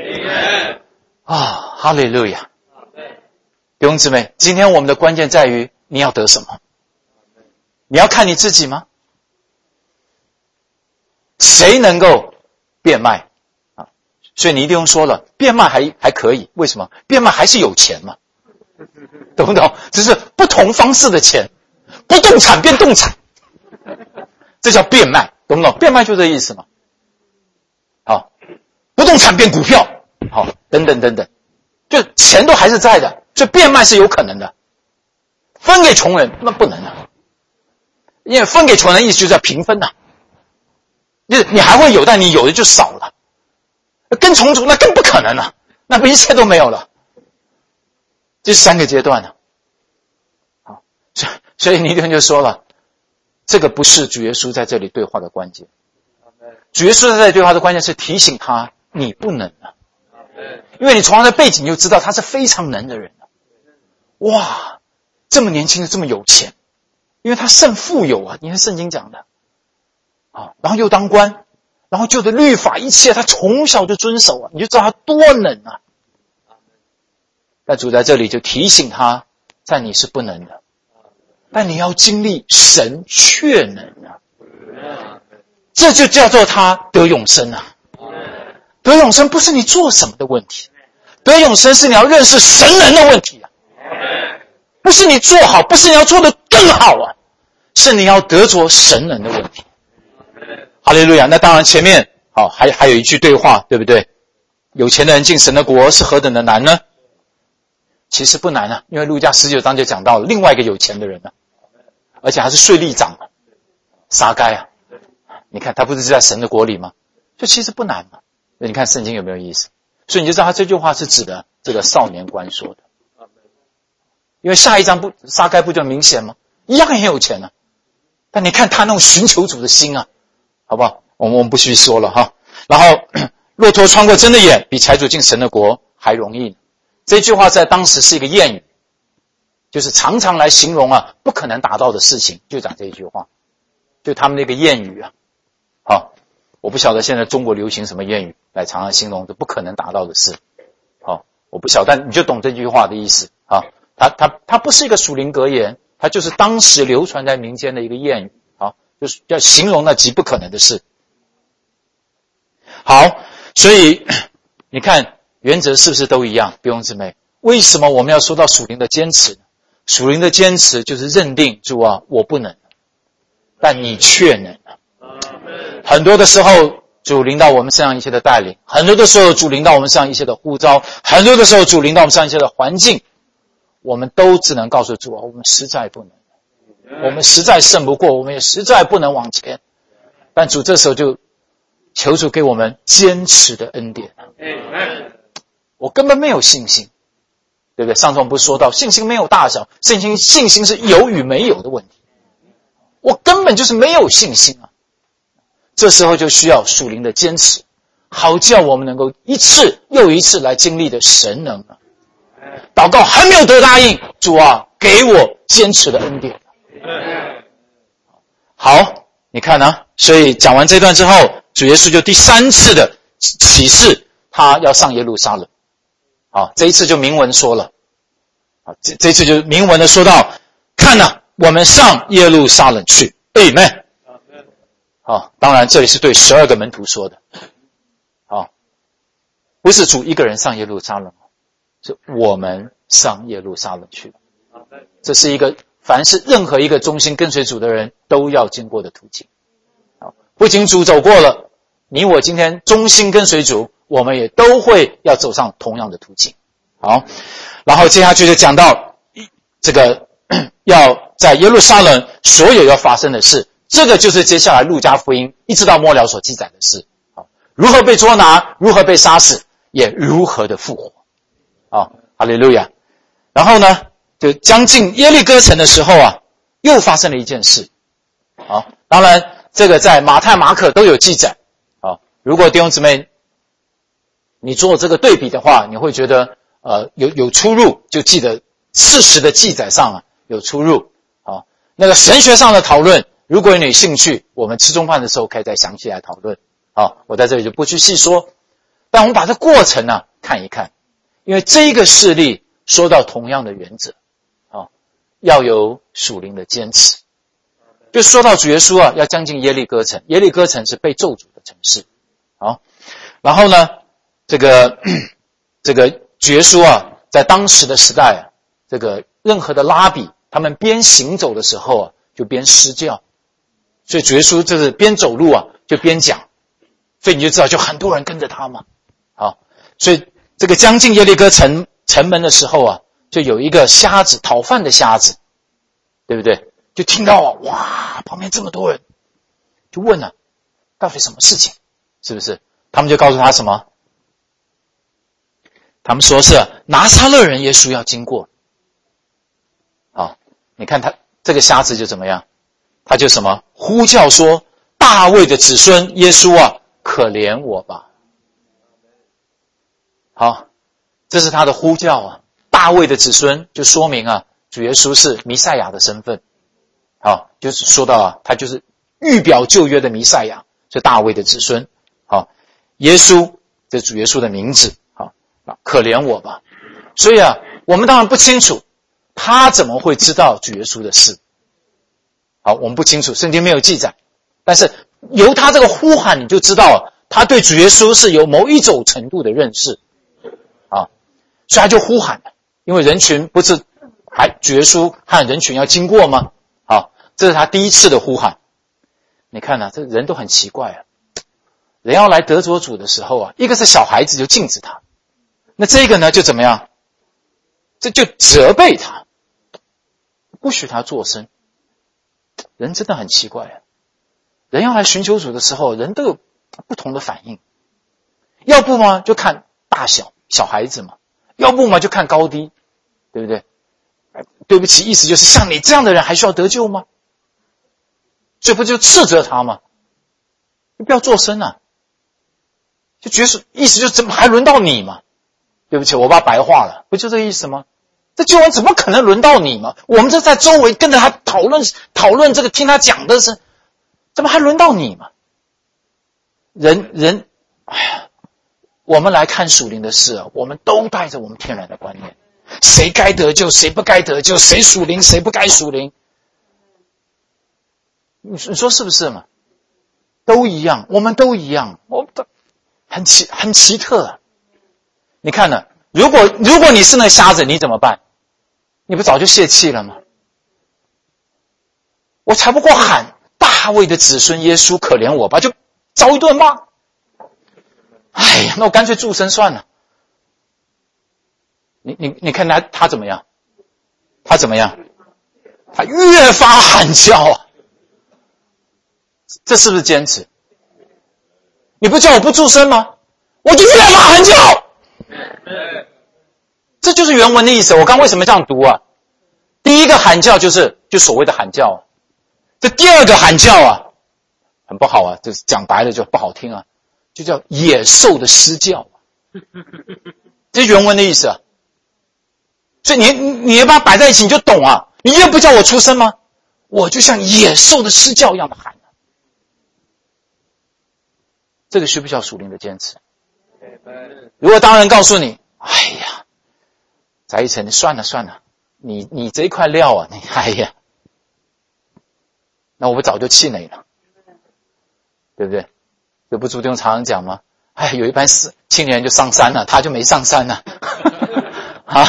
哈利路亚！弟兄姊妹，今天我们的关键在于你要得什么？你要看你自己吗？谁能够变卖啊？所以你一定说了，变卖还可以，为什么？变卖还是有钱嘛，懂不懂？只是不同方式的钱，不动产变动产，这叫变卖，懂不懂？变卖就这意思嘛。好，不动产变股票，好，等等等等，就钱都还是在的，所以变卖是有可能的。分给穷人那不能啊。因为分给穷人的意思就是要平分呐，就是你还会有，但你有的就少了。跟重组那更不可能了，那不一切都没有了。这3个阶段呢。好，所以尼丁就说了，这个不是主耶稣在这里对话的关键。主耶稣在这里对话的关键是提醒他，你不能啊，因为你从他的背景就知道他是非常能的人。哇，这么年轻的这么有钱。因为他甚富有啊，你看圣经讲的然后又当官，然后就的律法一切他从小就遵守你就知道他多能啊。但主在这里就提醒他，在你是不能的，但你要经历神确能啊，这就叫做他得永生啊。得永生不是你做什么的问题，得永生是你要认识神能的问题啊。不是你做好，不是你要做得更好是你要得着神能的问题。哈利路亚！那当然前面还有一句对话，对不对？有钱的人进神的国是何等的难呢？其实不难因为路加19章就讲到了另外一个有钱的人而且还是税吏长撒该你看他不是在神的国里吗？就其实不难嘛。你看圣经有没有意思？所以你就知道他这句话是指的这个少年官说的。因为下一章撒该不就明显吗？一样很有钱但你看他那种寻求主的心好不好？我们不去说了然后骆驼穿过针的眼，比财主进神的国还容易。这句话在当时是一个谚语，就是常常来形容不可能达到的事情，就讲这一句话，就他们那个谚语好，我不晓得现在中国流行什么谚语来常常形容这不可能达到的事。好，我不晓得，但你就懂这句话的意思它不是一个属灵格言，它就是当时流传在民间的一个谚语就是要形容那极不可能的事。好，所以你看原则是不是都一样？弟兄姊妹，为什么我们要说到属灵的坚持呢？属灵的坚持就是认定主我不能，但你却能很多的时候主领导我们身上一切的带领，很多的时候主领导我们身上一切的呼召，很多的时候主领导我们身上一切的环境，我们都只能告诉主我们实在不能，我们实在胜不过，我们也实在不能往前。但主这时候就求主给我们坚持的恩典。我根本没有信心，对不对？上次我们不是说到信心没有大小，信心是有与没有的问题。我根本就是没有信心这时候就需要属灵的坚持，好叫我们能够一次又一次来经历的神能祷告还没有得答应，主给我坚持的恩典。好，你看所以讲完这段之后，主耶稣就第3次的启示他要上耶路撒冷。这一次就明文说了。这一次就明文的说到看呐，我们上耶路撒冷去。Amen。好，当然这里是对12个门徒说的。好，不是主一个人上耶路撒冷，是我们上耶路撒冷去。这是一个凡是任何一个忠心跟随主的人都要经过的途径。好，不仅主走过了，你我今天忠心跟随主，我们也都会要走上同样的途径。好，然后接下去就讲到这个要在耶路撒冷所有要发生的事，这个就是接下来路加福音一直到末了所记载的事。好，如何被捉拿，如何被杀死，也如何的复活。好，哈利路亚。然后呢，就将近耶利哥城的时候啊，又发生了一件事。好，当然这个在马太马可都有记载。好，如果弟兄姊妹你做这个对比的话，你会觉得有出入，就记得事实的记载上啊有出入。好，那个神学上的讨论，如果你有兴趣，我们吃中饭的时候可以再详细来讨论。好，我在这里就不去细说，但我们把这过程呢看一看，因为这一个事例说到同样的原则。好，要有属灵的坚持。就说到主耶稣啊要将近耶利哥城，耶利哥城是被咒诅的城市。好，然后呢这个主耶稣啊在当时的时代啊，这个任何的拉比他们边行走的时候啊就边施教，所以主耶稣就是边走路啊就边讲，所以你就知道就很多人跟着他嘛。好，所以这个将近耶利哥城门的时候啊，就有一个瞎子讨饭的瞎子，对不对？就听到啊，哇，旁边这么多人，就问了，到底什么事情？是不是？他们就告诉他什么？他们说是拿撒勒人耶稣要经过。好，你看他这个瞎子就怎么样？他就什么呼叫说，大卫的子孙耶稣啊，可怜我吧。好，这是他的呼叫啊，大卫的子孙，就说明啊主耶稣是弥赛亚的身份。好，就是说到啊他就是预表旧约的弥赛亚，是大卫的子孙。好，耶稣这主耶稣的名字。好，可怜我吧。所以啊我们当然不清楚他怎么会知道主耶稣的事。好，我们不清楚，圣经没有记载，但是由他这个呼喊你就知道他对主耶稣是有某一种程度的认识。啊，所以他就呼喊，因为人群不是主耶稣和人群要经过吗？好，这是他第一次的呼喊。你看啊，这人都很奇怪啊，人要来得着主的时候啊，一个是小孩子就禁止他，那这个呢就怎么样？这就责备他，不许他作声。人真的很奇怪啊，人要来寻求主的时候，人都有不同的反应。要不嘛就看大小，小孩子嘛，要不嘛就看高低，对不对？对不起，意思就是像你这样的人还需要得救吗？所以不就斥责他吗？你不要作声啊，就觉得意思就是怎么还轮到你嘛？对不起，我把白话了，不就这个意思吗？这救恩怎么可能轮到你嘛？我们这在周围跟着他讨论这个，听他讲的是，怎么还轮到你嘛？人，哎呀，我们来看属灵的事啊，我们都带着我们天然的观念，谁该得救，谁不该得救，谁属灵，谁不该属灵。你说是不是嘛？都一样，我们都一样，我们都很奇特啊。你看呢，如果你是那瞎子，你怎么办？你不早就泄气了吗？我才不过喊大卫的子孙耶稣可怜我吧，就遭一顿骂。哎呀，那我干脆住声算了。你看他怎么样？他怎么样？他越发喊叫啊！这是不是坚持？你不叫我不住声吗？我就越发喊叫。这就是原文的意思。我刚为什么这样读啊？第一个喊叫就所谓的喊叫啊，这第二个喊叫啊，很不好啊，就是讲白了就不好听啊，就叫野兽的狮叫啊。这是原文的意思啊。所以你要把它摆在一起你就懂啊。你越不叫我出声吗？我就像野兽的狮叫一样的喊啊。这个需不需要属灵的坚持？如果当人告诉你，哎呀，翟一成，算了，你这一块料啊，哎呀， 那我们早就气馁了，对不对？这不朱弟兄常常讲吗？哎，有一班青年人就上山了，他就没上山了。啊，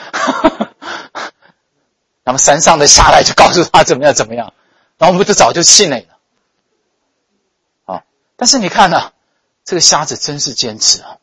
那么山上的下来就告诉他怎么样怎么样，然后我们就早就气馁了。啊，但是你看啊，这个瞎子真是坚持啊！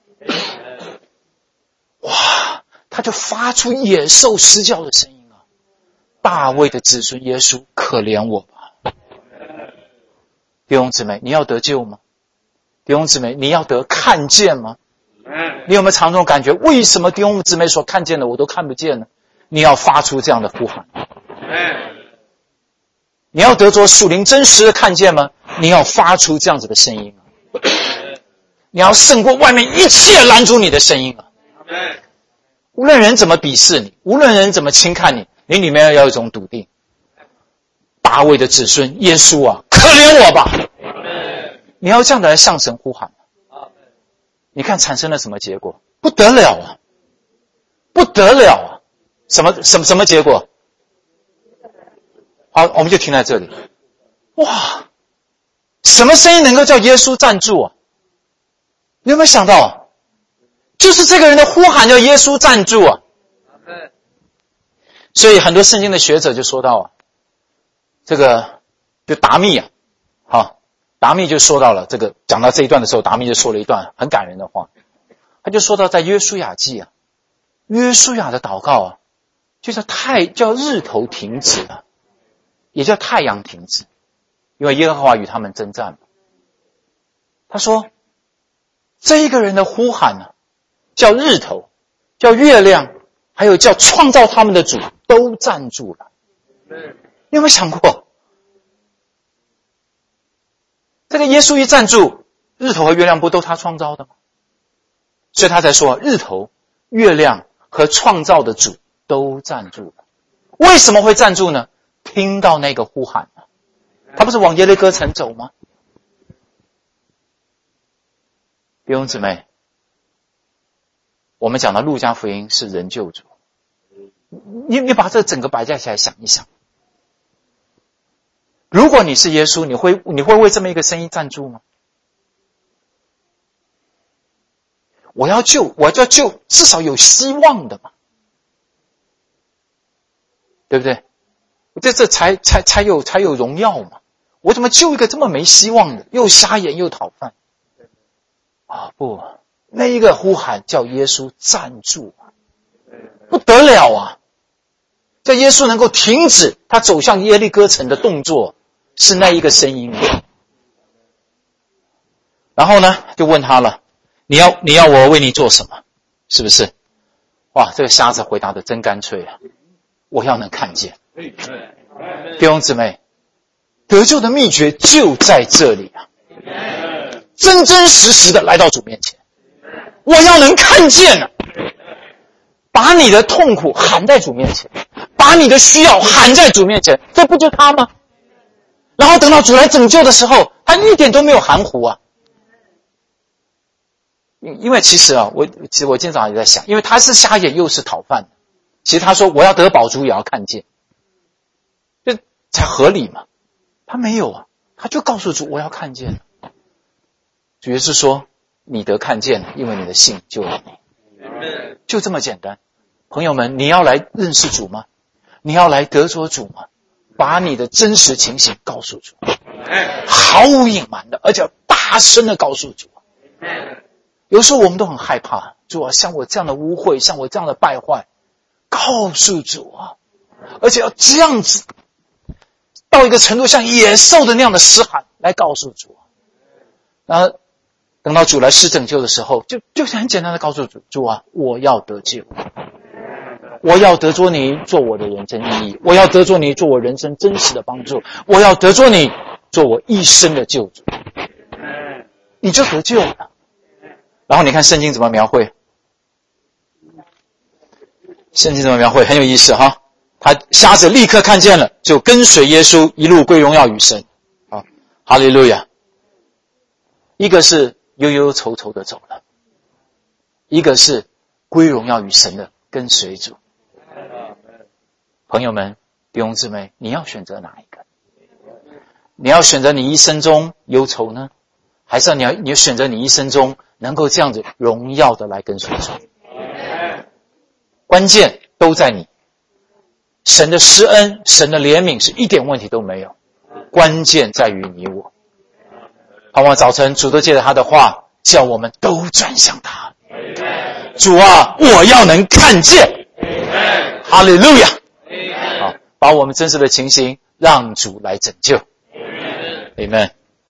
哇，他就发出野兽嘶叫的声音啊！大卫的子孙耶稣，可怜我吧！弟兄姊妹，你要得救吗？弟兄姊妹，你要得看见吗？你有没有常这种感觉？为什么弟兄姊妹所看见的我都看不见呢？你要发出这样的呼喊。你要得着属灵真实的看见吗？你要发出这样子的声音啊！你要胜过外面一切拦阻你的声音啊！无论人怎么鄙视你，无论人怎么轻看你，你里面要有一种笃定。大卫的子孙耶稣啊，可怜我吧！你要这样的来向神呼喊。你看产生了什么结果？不得了啊！不得了啊！什么结果？好，我们就停在这里。哇！什么声音能够叫耶稣站住啊？你有没有想到？就是这个人的呼喊叫耶稣站住啊！所以很多圣经的学者就说到啊，这个就达密啊，好，达密就说到了这个，讲到这一段的时候，达密就说了一段很感人的话，他就说到在约书亚记啊，约书亚的祷告啊，就叫日头停止啊，也叫太阳停止，因为耶和华与他们征战。他说，这一个人的呼喊啊，叫日头，叫月亮，还有叫创造他们的主都站住了。你有没有想过，这个耶稣一站住，日头和月亮不都他创造的吗？所以他才说日头、月亮和创造的主都站住了。为什么会站住呢？听到那个呼喊啊，他不是往耶利哥城走吗？弟兄姊妹，我们讲的路加福音是人救主，你把这整个摆在起来想一想，如果你是耶稣，你会为这么一个声音站住吗？我要救，至少有希望的嘛，对不对？这才有荣耀嘛。我怎么救一个这么没希望的，又瞎眼又讨饭啊？不，那一个呼喊叫耶稣站住啊，不得了啊！叫耶稣能够停止他走向耶利哥城的动作，是那一个声音。然后呢，就问他了，你要我为你做什么？是不是？哇，这个瞎子回答的真干脆啊！我要能看见。弟兄姊妹，得救的秘诀就在这里啊！真真实实的来到主面前，我要能看见啊！把你的痛苦喊在主面前，把你的需要喊在主面前，这不就他吗？然后等到主来拯救的时候，他一点都没有含糊啊！因为其实啊，我今天早上也在想，因为他是瞎眼又是讨饭的，其实他说我要得饱足也要看见，这才合理嘛。他没有啊，他就告诉主我要看见。主耶稣说你得看见，因为你的信救了你，就这么简单。朋友们，你要来认识主吗？你要来得着主吗？把你的真实情形告诉主，毫无隐瞒的，而且大声的告诉主。有时候我们都很害怕，主啊，像我这样的污秽，像我这样的败坏，告诉主啊，而且要这样子到一个程度，像野兽的那样的嘶喊来告诉主。然后等到主来施拯救的时候，就很简单的告诉主，主啊，我要得救，我要得着你做我的人生意义，我要得着你做我人生真实的帮助，我要得着你做我一生的救主，你就得救了。然后你看圣经怎么描绘，圣经怎么描绘很有意思哈。他瞎子立刻看见了，就跟随耶稣一路归荣耀与神。好，哈利路亚。一个是忧忧愁愁的走了，一个是归荣耀与神的跟随主。朋友们，弟兄姊妹，你要选择哪一个？ 你要选择你一生中忧愁呢，还是你要选择你一生中能够这样子荣耀的来跟随主？关键都在你。神的施恩，神的怜悯是一点问题都没有，关键在于你我。盼望早晨主都借着他的话叫我们都转向他。主啊，我要能看见。哈利路亚。好，把我们真实的情形让主来拯救。Amen。